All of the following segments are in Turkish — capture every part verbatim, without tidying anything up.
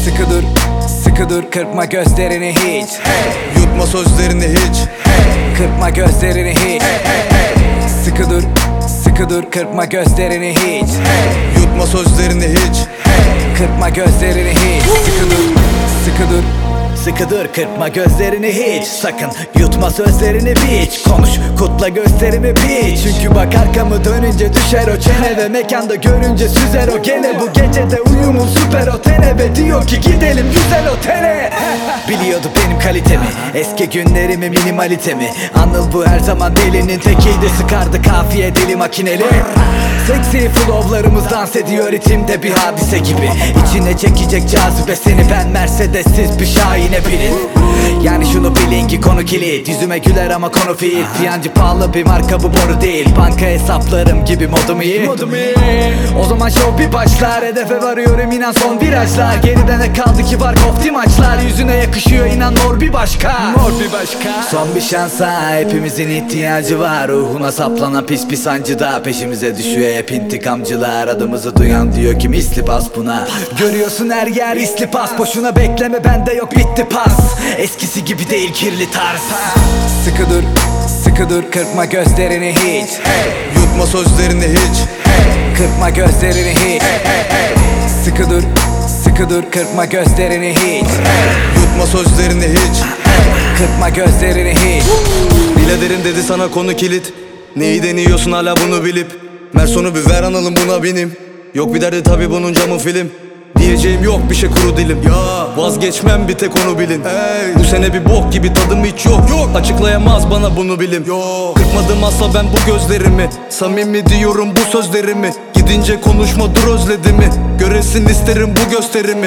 Sıkı dur, sıkı dur, kırpma gözlerini hiç. Yutma sözlerini hiç. Kırpma gözlerini hiç. Sıkı dur, sıkı dur, kırpma gözlerini hiç. Yutma sözlerini hiç. Kırpma gözlerini hiç. Sıkı dur, sıkı dur. Sıkı dur, kırpma gözlerini hiç. Sakın yutma sözlerini biç. Konuş, kutla gösterimi biç. Çünkü bak arkamı dönünce düşer o çene, ve mekanda görünce süzer o gene. Bu gecede uyumun süper o tene, ve diyor ki gidelim güzel otele. Biliyordu benim kalitemi, eski günlerimi, minimalitemi. Anıl bu her zaman delinin tekiydi, sıkardı kafiye deli makineli. Seksi flowlarımız dans ediyor ritimde bir hadise gibi. İçine çekecek cazibe seni, ben Mercedes'siz bir Şahin'e binin. Yani şunu bilin ki konu kilit, yüzüme güler ama konu fit. Fiyancı pahalı bir marka, bu boru değil. Banka hesaplarım gibi modum iyi. O zaman show bir başlar, hedefe varıyorum inan son virajlar. Geride ne kaldı ki var kofti maçlar. Yüzüne yakışıyor inan mor bir başka. Mor bir başka. Son bir şansa hepimizin ihtiyacı var. Ruhuna saplanan pis pis sancıda peşimize düşüyor hep intikamcılar. Adımızı duyan diyor ki misli pas buna. Görüyorsun her yer isli pas. Boşuna bekleme, bende yok bitti pas. Eskisi gibi değil kirli tarz. Sıkı dur, sıkı dur, kırpma gözlerini hiç. Yutma sözlerini hiç. Kırpma gözlerini hiç. Sıkı dur, sıkı dur, kırpma gözlerini hiç. Yutma sözlerini hiç. Kırpma gözlerini hiç. Biladerim dedi sana konu kilit. Neyi deniyorsun hala bunu bilip? Merson'u bir ver analım buna benim. Yok bir derdi tabi bunun camı film. Diyeceğim yok bir şey kuru dilim. Ya vazgeçmem bir tek onu bilin. Hey. Bu sene bir bok gibi tadım hiç yok. Yok açıklayamaz bana bunu bilim. Yok. Kırpmadım asla ben bu gözlerimi. Samimi diyorum bu sözlerimi. Gidince konuşma dur özledi mi? Göresin isterim bu gösterimi.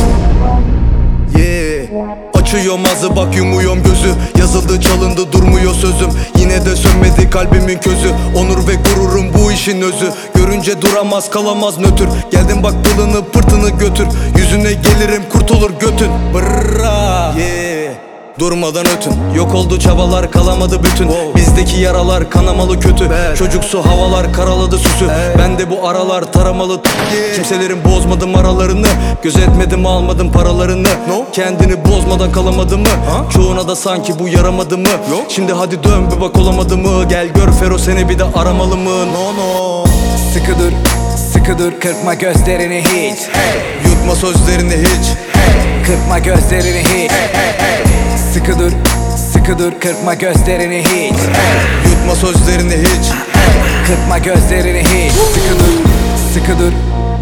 Yeah. Açıyorum ağzı bak yumuyorum gözü. Yazıldı çalındı durmuyor sözüm. Yine de sönmedi kalbimin közü. Onur ve gururum bu işin özü. Görünce duramaz kalamaz nötr. Geldim bak pılını pırtını götür. Yüzüne gelirim kurtulur götün. Brrra yeah. Durmadan ötün. Yok oldu çabalar kalamadı bütün. Wow. Bizdeki yaralar kanamalı kötü. Be. Çocuksu havalar karaladı süsü. Hey. Ben de bu aralar taramalı yeah. Kimselerin bozmadım aralarını. Gözetmedim almadım paralarını. No. Kendini bozmadan kalamadı mı? Ha? Çoğuna da sanki bu yaramadı mı? Yok. Şimdi hadi dön bir bak olamadı mı? Gel gör Fero seni bir de aramalı mı? No no. Sıkı dur, sıkı dur, kırpma gözlerini hiç. Yutma sözlerini hiç. Kırpma gözlerini hiç. Sıkı dur, sıkı dur, kırpma gözlerini hiç. Yutma sözlerini hiç. Kırpma gözlerini hiç. Sıkı dur, sıkı dur.